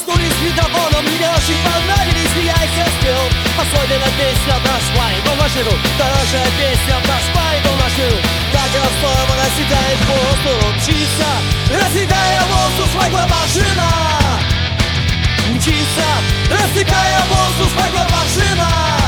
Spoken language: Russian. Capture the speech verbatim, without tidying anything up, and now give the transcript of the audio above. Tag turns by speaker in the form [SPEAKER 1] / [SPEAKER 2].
[SPEAKER 1] Проснулись светофоном, миляющих понравились, я их спел. Особенно песня про швайну машину, хорошая песня про швайну машину. Как расслабо рассекает воздух, мчится, рассекая воздух швайна машина. Мчится, рассекая воздух швайна машина.